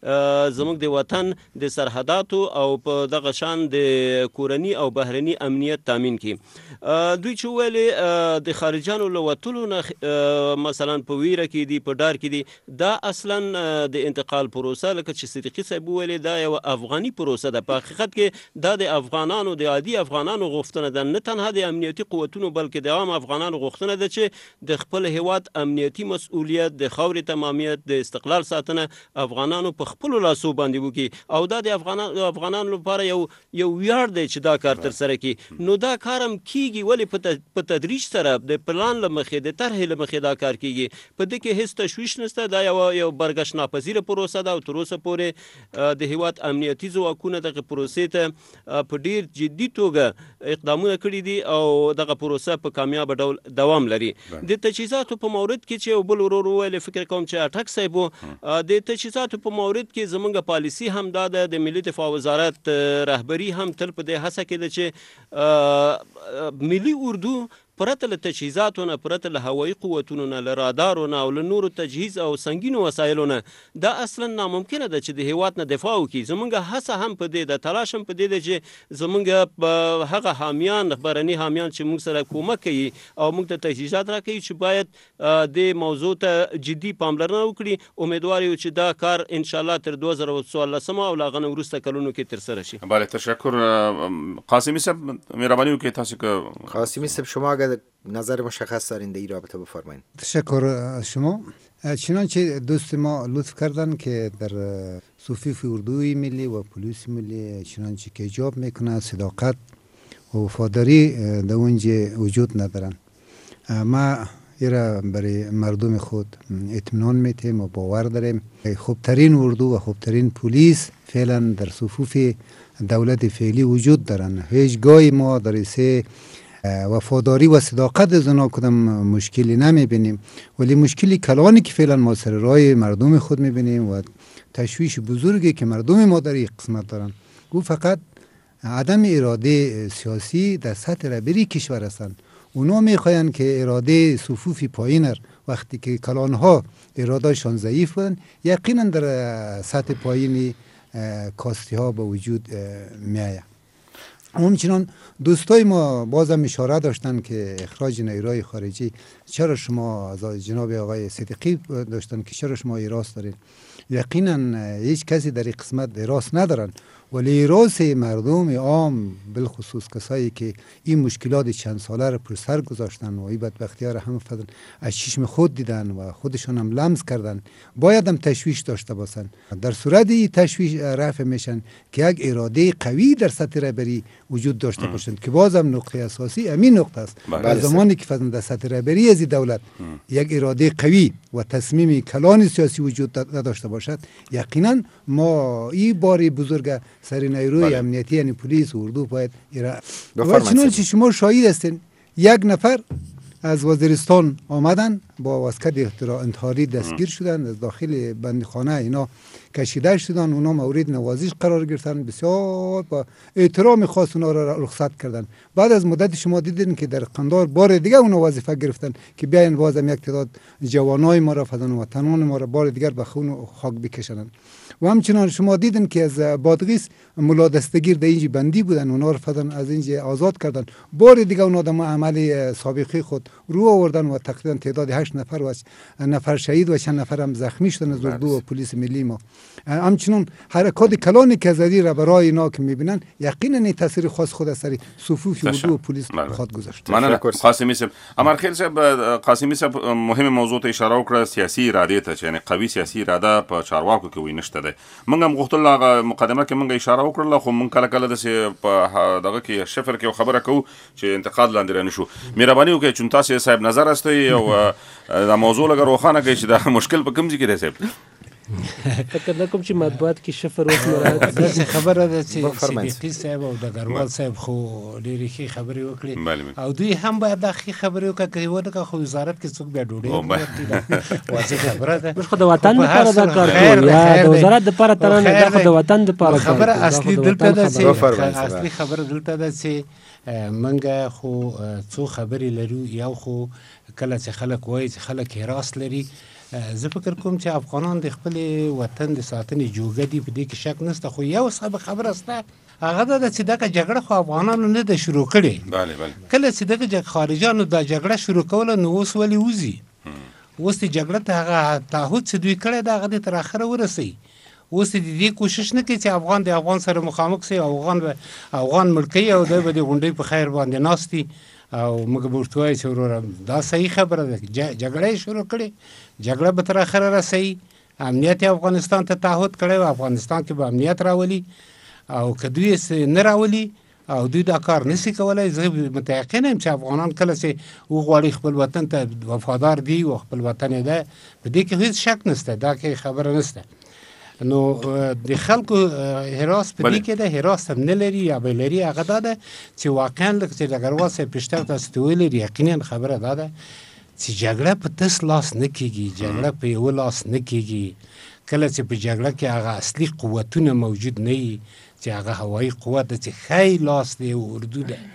چې زموږ د وطن د سرحداتو او په دغه شان د کورني او بهرني امنیت تامین کړي. دوی چې ویلې د خارجیانو له وتلو نه مثلا په ویره کې دي، په ډار کې دي، دا اصلا د انتقال پروسه لکه چې صدیقي صاحب ویلې دا یو افغاني پروسه ده. په حقیقت کې دا د افغانانو د عادي افغانانو غوښتنه ده، نه تنها د امنیتي قوتونو بلکې د عام افغانانو غوښتنه ده چې د خپل هیواد امنیتي مسؤلیت، د خاورې تمامیت، د استقلال ساتنه افغانانو په خپل لاسو باندې وکړي. او دا د افغانانو لپاره یو ویاړ دی چې دا کار تر سره کړي. نو دا کار هم کیږي، ولې په تدریج سره د پلان له مخې د طرحې له مخې دا کار کیږي. په دې کې هیڅ تشویش نشته، دا یو برګشت ناپذیره پروسه ده او تر اوسه پورې د هیواد امنیتي ځواکونه دغه پروسې ته په ډیر جدي توګه اقدامونه کړي دي او دغه پروسه په کامیاب ډول دوام لري. د تجهیزاتو په مورد کې چې بل ورور ویل فکر کوم چې اټک صاحب د تجهیزاتو په مورد کې زمونږ پالیسی هم دا د ملي دفاع وزارت رهبری هم تل په دې هڅه کې ده چې ملي اردو پرته له تجهیزاتو نه، پرته له هوایي قوتونو نه، له رادارو نه او له نورو تجهیز او سنګینو وسایلو نه دا اصلا ناممکنه ده چې د هیواد نه دفاع وکړي. زمونږ هڅه هم په دې ده، تلاش هم په دې ده چې زمونږ هغه حامیان، بهرني حامیان چې موږ سره کومک کوي او موږ ته تجهیزات راکوي چې باید د موضوع ته جدي پاملرنه وکړي. امیدوار یو چې دا کار انشاءالله تر 2014 او لا غنه وروسته کلونو کې ترسره شي. بله تشکر. قاسمی صاحب مهربانی وکړئ تاسو که قاسمی صاحب شما اگر نظر مشخص دارین در این رابطه بفرمایید. تشکر از شما. چنانچه دوست ما لطف کردن که در صفوف اردوی ملی و پلیس ملی چنانچه که ایجاب میکنه صداقت و وفاداری در اونجا وجود ندارن. ما ایرا برای مردم خود اطمینان میتیم و باور داریم خوبترین اردو و خوبترین پلیس فعلا در صفوف دولت فعلی وجود دارن. هیچگاهی ما در سه وفاداری و صداقت از اونا کدام مشکلی نمیبینیم، ولی مشکلی کلانی که فعلا ما سر راه مردم خود میبینیم و تشویش بزرگی که مردم ما در این قسمت دارن او فقط عدم اراده سیاسی در سطح رهبری کشور هستند. اونا میخواین که اراده صفوف پایین وقتی که کلانها ارادهشان ضعیف بودن یقینا در سطح پایینی کاستی ها به وجود میآید. همچنان دوستای ما بازم اشاره داشتن که اخراج نیروهای خارجی چرا شما از جناب آقای صدیقی داشتن که چرا شما ایراس دارین. یقینا هیچ کسی در این قسمت ایراس ندارن، ولی ایراس مردم عام بالخصوص کسایی که این مشکلات چند ساله را پر سر گذاشتن و این بدبختی ها را هم از چشم خود دیدن و خودشان هم لمس کردن باید هم تشویش داشته باشن. در صورت این تشویش رفع میشن که یک اراده قوی در سطح رهبری وجود داشته باشند که بازم نقطه اساسی همین نقطه است. در زمانی که در سطح رهبری از دولت یک اراده قوی و تصمیم کلان سیاسی وجود نداشته باشد یقینا ما این باری بزرگ سر نیروی امنیتی یعنی پلیس و اردو باید و چنانچه شما شاهد هستین یک نفر از وزیرستان آمدن با واسکت انتحاری دستگیر شدن، از داخل بندخانه اینا کشیده شدن، اونا مورد نوازش قرار گرفتن، بسیار با احترام خاص اونا را رخصت کردن. بعد از مدت شما دیدین که در قندار بار دیگه اونا وظیفه گرفتن که بیاین بازم یک تعداد جوانای ما را فدان وطنان ما را بار دیگر به خون و خاک بکشن. و همچنان شما دیدن که از بادغیس ملا دستگیر در اینجا بندی بودن، اونا را فدان از اینجا آزاد کردن. بار دیگه اونا در عمل سابقه خود رو آوردن و تقریبا تعداد 8 نفر و نفر شهید و چند نفر هم زخمی شدن از اردو و پلیس ملی ما. همچنان حرکات کلانی که زدی را برای اینا که میبینن یقینا این تاثیر خاص خود از سری صفوف اردو و پلیس خود گذاشت. مننه قاسمی صاحب. امرخیل صاحب، قاسمی صاحب مهم موضوع ته اشاره وکړه، سیاسي اراده ته چې یعنی قوي سیاسي اراده په چارواکو کې وي نشته ده. موږ هم غوښتل هغه مقدمه کې موږ اشاره وکړه، خو موږ کله کله د په دغه کې شفر کې خبره کوو چې انتقاد لاندې رانشو. مهرباني وکړئ چې تاسو صاحب نظر استوي او دا موضوع لګر روښانه کړئ چې دا مشکل په کوم ځای کې دی صاحب. فکر نکوم چې مطبوعات کې شفر اوس مراد داسې خبره ده چې صدیقي صاحب او ډګروال صاحب خو ډېرې ښې خبرې وکړې او دوی هم باید دا ښې خبرې وکړه که یې ونه کړه خو وزارت کې څوک بیا ډوډۍ واضح خبره ده. موږ خو د وطن دپاره دا کار کوو یا د وزارت دپاره ته نه دا خو د وطن دپاره خبره اصلي دلته ده چې اصلي خبره دلته ده چې موږ خو څو خبرې لرو. یو خو کله چې خلک وایي چې خلک حراس لري، زه فکر کوم چې افغانان د خپل وطن د ساتنې جوګه دي، په دې کې شک نشته. خو یو خبره شته، هغه دا چې دغه جګړه خو افغانانو نه ده شروع کړې. کله چې دغه خارجیانو دا جګړه شروع کوله نو اوس ولې وځي؟ اوس د جګړه ته هغه تعهد چې دوی کړی ده هغه دې تر اخره ورسوي. اوس د دې کوشش نه کوي چې افغان د افغان سره مخامخ سي او افغان مړ کوي او دی به د غونډۍ په خیر باندې ناست دي او موږ به ورته وایو چې وروره دا صحیح خبره ده، جګړه یې شروع کړې، جګړه به تر اخره رسوي. امنیت افغانستان ته تعهد کړی و افغانستان کې به امنیت راولي او که دوی نه راولي او دوی دا کار نشي کولی، زه متیقن یم چې افغانان کله چې وغواړي خپل وطن ته وفادار دي او خپل وطن یې ده، په دې کې هېڅ شک نشته، دا کې خبره نشته. نو د خلکو حراس په دې کې ده، حراس هم نه لري یا به لري. هغه دا ده چې واقعا لکه چې ډګروال صاحب پیشتر تاسو ته ویلي یقینا خبره دا ده چې جګړه په تس لاس نه کېږي، جګړه په یوه لاس نه کېږي. کله چې په جګړه کې هغه اصلي قوتونه موجود نه وي چې هغه هوایي قوت ده چې ښی لاس دی او اردو ده،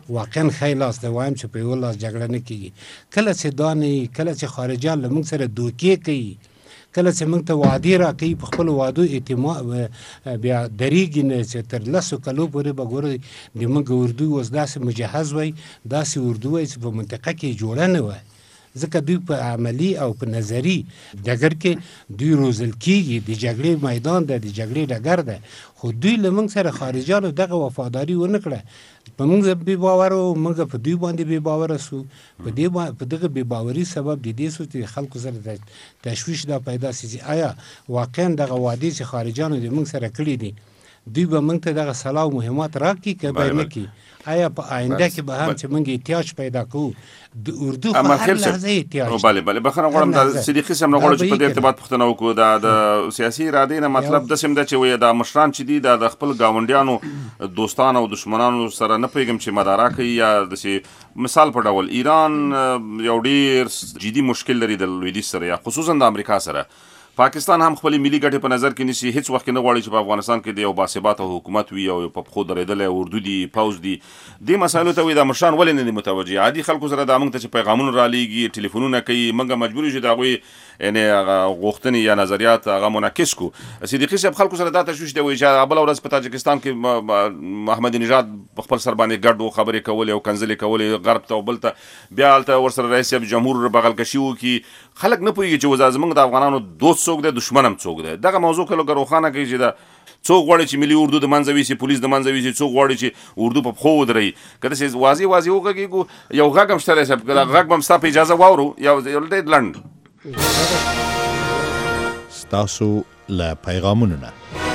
واقعا ښی لاس دی، وایم چې په یو لاس جګړه نه کېږي. کله چې دا نه وي، کله چې خارجیان له موږ سره دوکې کوي، کله چې موږ ته وعدې راکوي، په خپلو وعدو بیا درېږي نه، چې تر 10 کلو پورې به ګورئ د موږ اردو اوس داسې مجهز وای، داسې اردو وای چې په منطقه کې جوړه نه وای. ځکه دوی په عملی او په نظری ډګر کې دوی روزل کېږي، د جګړې میدان ده، د جګړې ډګر ده، خو دوی له موږ سره خارجیانو دغه وفاداري ونه کړه. په موږ بې باوره وو، موږ په دوی باندې بې باوره سو. په دغه بې باوري سبب د دې سو چې خلکو سره تشویش دا پیدا سي چې آیا واقعا دغه وعدې چې خارجیانو د موږ سره کړي دي دوی به موږ ته دغه سلاح او مهمات راکړي که به نه کړي. آیا په آینده کې به هم چې موږ احتیاج پیدا کوو د اردو په هر لحظه احتیاج. بله بخښنه غواړم د صدیقي صاحب نه غواړم چې په دې ارتباط پوښتنه وکړو. د سیاسي ارادې نه مطلب داسې هم ده چې وایي دا مشران چې دي د خپل ګاونډیانو دوستانو او دشمنانو سره نه پوهېږم چې مدارا کوي، یا داسې مثال په ډول ایران یو ډېر جدي مشکل لري د لویدیځ سره یا خصوصا د امریکا سره. پاکستان هم خپل ملي ګټې په نظر کې نیسي، هیڅ وخت نه غواړي چې په افغانستان کې د یو باثباته حکومت وي او په پښو درېدلی اردو دي، پوځ دي. دې مسایلو ته وایي دا مشران ولې نه دي متوجه؟ عادي خلکو سره دا موږ ته چې پیغامونه رالیږي، ټلیفونونه کوي، موږ مجبور یو چې د هغوی یعنې هغه غوښتنې یا نظریات هغه منعکس کړو. صدیقي صاحب خلکو سره دا تشویش دی، وایي چې بله ورځ په تاجکستان کې احمدي نژاد په خپل سر باندې ګډ خبرې کولې او کنځلې کولې غرب ته او بل ته، بیا هلته ورسره رئیس صاحب جمهور بغلکشي وکړي. خلک نه پوهېږي چې زموږ د افغانانو دوست څوک دی، دشمن هم څوک دی. دغه موضوع کله روښانه کوي چې دا څوک غواړي چې ملي اردو د منځه ویسي، پولیس د منځه ویسي، څوک غواړي چې اردو په پښو ودروي. که داسې واضح وغږېږو، یو غږ هم شته دی صاحب، غږ به هم ستا په اجازه واورو، یو ډېر لنډ. ستاسو له پیغامونو نه.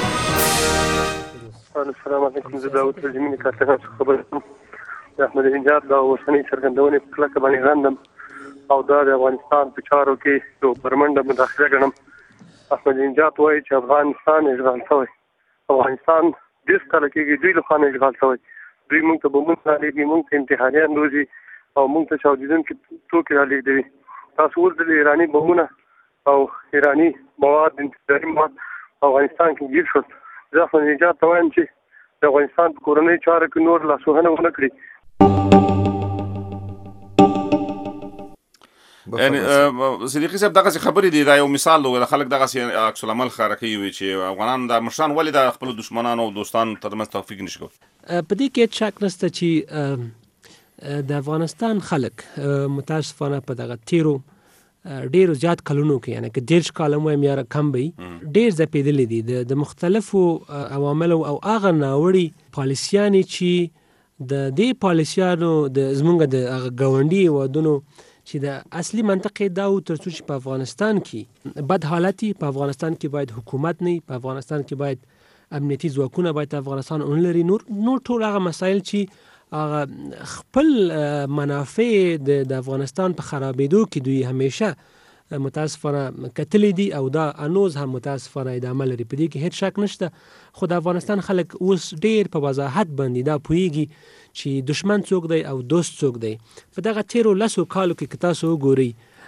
السلام علیکم، زه داود رجمیني کارتګان څخه خبرې کوم. د احمد نژاد د اوسنۍ څرګندونې په کلکه باندې غندم او دا د افغانستان په چارو کې یو برمنډه مداخله ګڼم. احمد نژاد وایي چې افغانستان اشغال شوی، افغانستان 20 کاله کېږي دوی له خوا نه اشغال شوی. دوی موږ ته بمونه رالېږي، موږ ته امتحانیان روزي او موږ ته چاودېدونکي توکي رالېږدوي. تاسو ولیدل ایراني بمونه او ایراني مواد، انتظاري مواد افغانستان کې ګیر شول. زه احمد نژاد ته وایم چې د افغانستان په کورنۍ چارو کې نور لاسوهنه ونه کړي. یعنې صدیقي صاحب دغسې خبرې دي، دا یو مثال دی، خلک دغسې عکس العمل ښکاره کوي چې افغانان د مشران ولې د خپلو دشمنانو او دوستانو ترمنځ توفیق نشي کولی. په دې کې هېڅ شک نشته چې د افغانستان خلک متاسفانه په دغه تیرو ډېرو زیات کلونو کې، یعنې که 30 کاله هم وایم یا کم به وي، ډېر ځپېدلي دي د مختلفو عواملو او هغه ناوړي پالیسیانې چې د دې پالیسیانو زموږ د هغه ګاونډي هېوادونو چې د اصلي منطقې دا و تر څو چې په افغانستان کې بد حالتي، په افغانستان کې باید حکومت نه وي، په افغانستان کې باید امنیتي ځواکونه باید افغانستان ونه لري، نور ټول هغه مسایل چې هغه خپل منافع د افغانستان په خرابېدو کې دوی همیشه متاسفانه کتلي دي او دا انوز هم متاسفانه ادامه لري. په دې کې هیڅ شک نشته، خو د افغانستان خلک اوس ډېر په وضاحت باندې دا پوهېږي چې دشمن څوک دی او دوست څوک دی. په دغه تیرو 10 کالو کې که تاسو وګورئ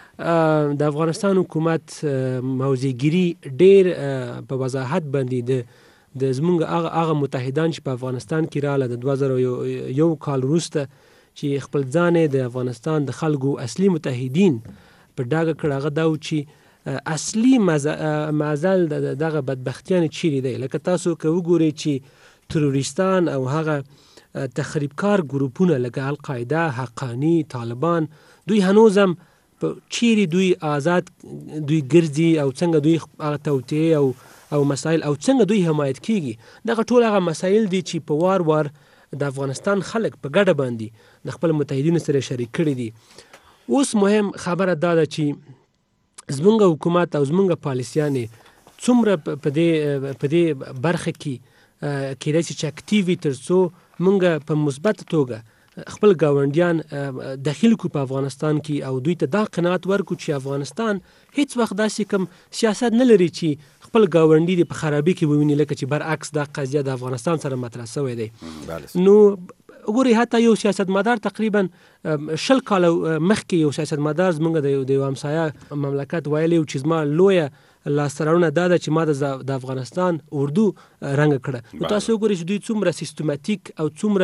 د افغانستان حکومت موضعګیري ډېر په وضاحت باندې د زموږ هغه متحدان چې په افغانستان کې رااله د 2001 کال وروسته چې خپل ځان د افغانستان د خلکو اصلي متحدین په ډاګه کړ، هغه دا و چې اصلي معضل دغه بدبختیانې چیرې دی. لکه تاسو که وګورئ چې تروریستان او هغه تخریبکار ګروپونه لکه القاعده، حقانی، طالبان، دوی هنوز هم چیرې دوی آزاد دوی ګرځي او څنګه دوی هغه توطئې او مسایل او څنګه دوی حمایت کیږي. دغه ټول هغه مسایل دي چې په وار د افغانستان خلک په ګډه باندې د خپل متحدینو سره شریک کړي دي. اوس مهم خبره دا ده چې زمونږ حکومت او زمونږ پالیسیانې څومره په دې برخه کې کېدای شي چې اکټیو وي تر څو مونږ په مثبت توګه خپل ګاونډیان داخل کو په افغانستان کې او دوی ته دا قناعت ورکړو چې افغانستان هیڅ وخت داسې کوم سیاست نه لري چې خپل ګاونډي د په خرابي کې وویني، لکه چې برعکس دا قضیه د افغانستان سره مطرح شوی دی. نو وګورئ حتی یو سیاستمدار تقریبا 20 کاله مخکې یو سیاستمدار زموږ د یو همسایه مملکت ویلی و چې زما لویه لاسته راوړنه دا ده چې ما د افغانستان اردو رنګ کړه. نو تاسو وګورئ چې دوی څومره سیستماتیک او څومره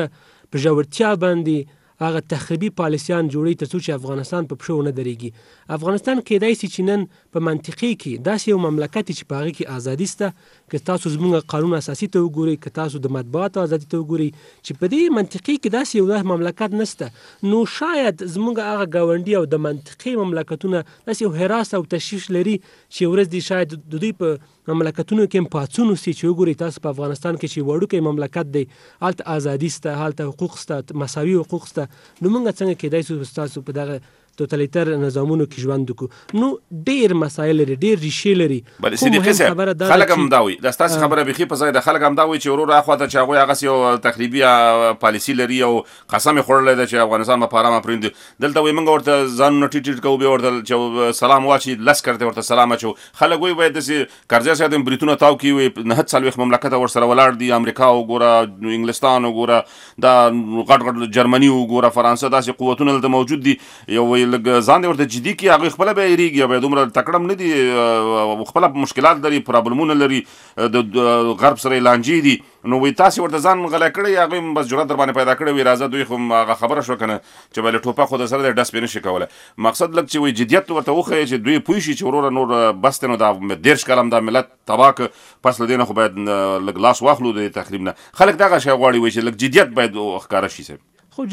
په ژورتیا باندې هغه تخریبي پالیسیان جوړي ترڅو چې افغانستان په پښو نه درېږي. افغانستان کېدای شي چې نن په منطقي کې داسې یو مملکت چې په هغې کې ازادي شته، که تاسو زموږ قانون اساسي ته وګورئ، که تاسو د مطبوعاتو ازادي ته وګورئ، چې په دې منطقي کې داسې یو مملکت نشته، نو شاید زموږ هغه ګاونډي او د منطقي مملکتونه داسې یو حراس او تشویش لري چې ورځ دي شاید د دوی په مملکتونو کې هم پاڅون وسي چې وګورئ تاسو په افغانستان کې چې وړوکی مملکت دی، هلته ازادي شته، هلته حقوق شته، مساوي حقوق شته، نو موږ څنګه کېدای شو ستاسو په دغه توتالیتر نظامونو کې ژوند وکړو؟ نو ډېر مسایل لري، ډېر ریښې لري. بل صدیقي صاحب خلک هم دا وایي، دا ستاسو خبره بیخي په ځای ده، خلک هم دا وایي چې ورور اخواته چې هغوی هغسې یو تخریبي پالیسي لري او قسم یې خوړلی ده چې افغانستان به په ارامه پرېږدي. دلته وایي موږ ورته ځانونه ټیټ ټیټ کوو، بیا ورته چې سلام واچي لس کرته ورته سلام اچوو. خلک وایي باید داسې کرزی صاحب بریتونه تاو کړي، وایي 49 مملکته ورسره ولاړ دي، امریکا وګوره، انګلستان وګوره، دا غټ غټ جرمني وګوره، فرانسه، داسې قوتونه دلته موجود دي. یو وایي لږ ځان دې ورته جدي کړي، هغوی خپله به یېرېږي، بیا دومره تکړه نه دي، خپله مشکلات لري، پرابلمونه لري، د غرب سره یې لانجې دي. نو وایي تاسې ورته ځان غلی کړی، هغوی هم بس جرأت در باندې پیدا کړی، وایي راځه دوی خو هغه خبره شوه که نه چې بلې ټوپک خو در سره دی ډس پرې نه شي کولی. مقصد لږ چې وایي جدیت ورته وښیي چې دوی پوه شي چې وروره نور بس دی، نو دا 30 کاله هم دا ملت تباه که، پس له دې نه خو باید لږ لاس واخلو د تخریب نه. خلک دغه شی غواړي، وایي چې لږ جدیت باید ښکاره شي. صاحب خو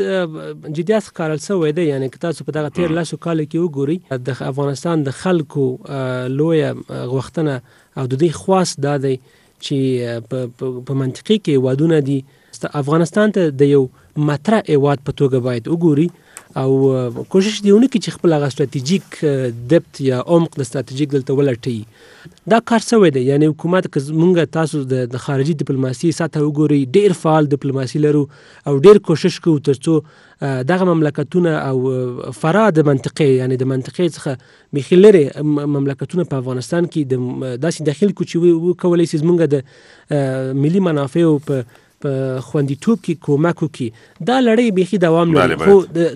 جدیت ښکارل شوی دی، یعنې که تاسو په دغه تېر لسو کالو کې وګورئ، د افغانستان د خلکو لویه غوښتنه او د دوی خواست دا دی چې په منطقي کې هیوادونه دي، افغانستان ته د یو مطرح هیواد په توګه باید وګوري او کوشش دی ونه کړي چې خپل هغه ستراتیژیک دپت یا عمق د ستراتیژیک دلته ولټوي. دا کار شوی دی، یعنې حکومت که موږ تاسو د خارجي ډیپلوماسي سطحه وګورئ، ډېر فعال ډیپلوماسي لرو او ډېر کوشش کوو ترڅو دغه مملکتونه او فرا د منطقې، یعنې د منطقې څخه بیخي لرې مملکتونه په افغانستان کې داسې داخل کړو چې وکولی شي زموږ د ملي منافعو په خوندیتوب کې کومک وکړي. دا لړۍ بیخي دوام لري، خو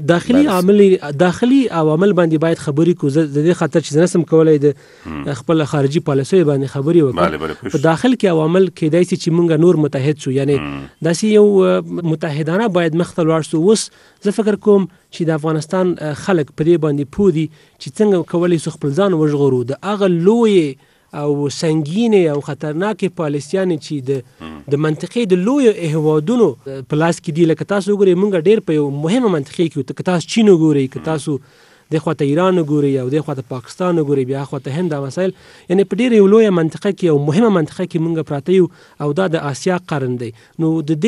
داخلي عوامل باندې باید خبرې کړو. زه د دې خاطر چې زه نسم کولی د خپل خارجي پالیسیو باندې خبرې وکړم. په داخل کې عوامل کېدای شي چې موږ نور متحد شو، یعنې داسې یو متحدانه باید مخ ته لاړ شو. اوس زه فکر کوم چې د افغانستان خلک په دې باندې پوه دي چې څنګه کولی شو خپل ځان وژغورو د هغه لویې او سنگینې او خطرناکې پالیسیانې چې د منطقې د لویو هیوادونو په لاس کې دي. لکه تاسو وګورئ موږ ډېر په یو مهمه منطقې کې، که تاسو چین وګورئ، که تاسو دې خواته ایران وګورئ او دې خواته پاکستان وګورئ، بیا خواته هند، دا مسایل یعنې په ډېره یو لویه منطقه کې او مهمه منطقه کې موږ پراته یو او دا د آسیا قرن دی. نو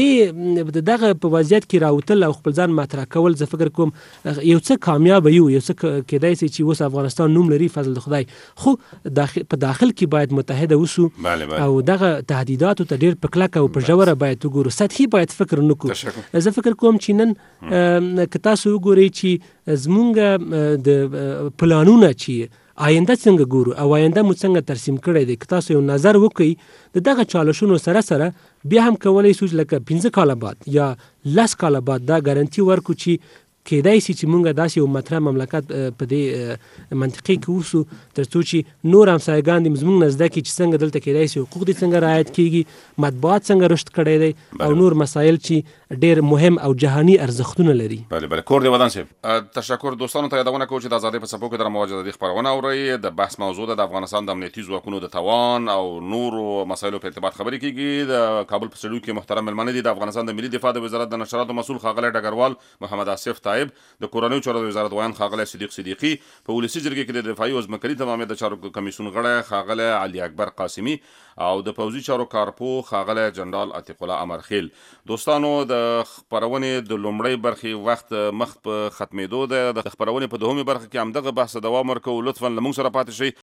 د دغه په وضعیت کې راوتل او خپل ځان مطرح کول، زه فکر کوم یو څه کامیابه یو څه کېدای شي چې اوس افغانستان نوم لري فضل د خدای، خو په داخل کې باید متحده وسو او دغه تهدیداتو ته ډېر په کلکه او په ژوره باید وګورو، سطحي باید فکر نه کړو. زه فکر کوم چې نن که تاسو وګورئ چې زمونږ د پلانونه چې آینده څنګه ګورو او آینده مو څنګه ترسیم کړی دی، که تاسو یو نظر وکړئ د دغه چالشونو سره سره بیا هم کولی شو لکه 15 کاله بعد یا 10 کاله بعد دا ګارنټي ورکړو چې کېدای شي چې موږ داسې یو مطرح مملکت په دې منطقې کې اوسو ترڅو چې نور همسایګان دې زموږ نه زده کړي چې څنګه دلته کېدای شي حقوق دې څنګه رعایت کېږي، مطبوعات څنګه رشد کړی دی او نور مسایل چې ډېر مهم او جهاني ارزښتونه لري. بله کور دې ودان صاحب، تشکر. دوستانو ته یادونه کوو چې د ازادۍ په څپو کې در مواجه د خپرونه اورئ. د بحث موضوع ده د افغانستان د امنیتي ځواکونو د توان او نورو مسایلو په ارتباط خبرې کېږي. د کابل په سټډیو کې محترم مېلمانه دي د افغانستان د ملي دفاع د وزارت د نشراتو مسؤل ښاغلی ډګروال محمد آصف طایب، د کورنیو چارو د وزارت ویان ښاغلی صدیق صدیقي، په ولسي جرګې کې د دفاعي او ځمکني تمامیت د چارو کمیسیون غړی ښاغلی علي اکبر قاسمي او د پوځي چارو کارپو ښاغلی جنرال عتیق الله امرخیل. دوستانو د خپرونې د لومړۍ برخې وخت مخ په ختمېدو ده. د خپرونې په دوهمې برخه کې همدغه بحث دوام ورکوو. لطفا له موږ سره پاتې شئ.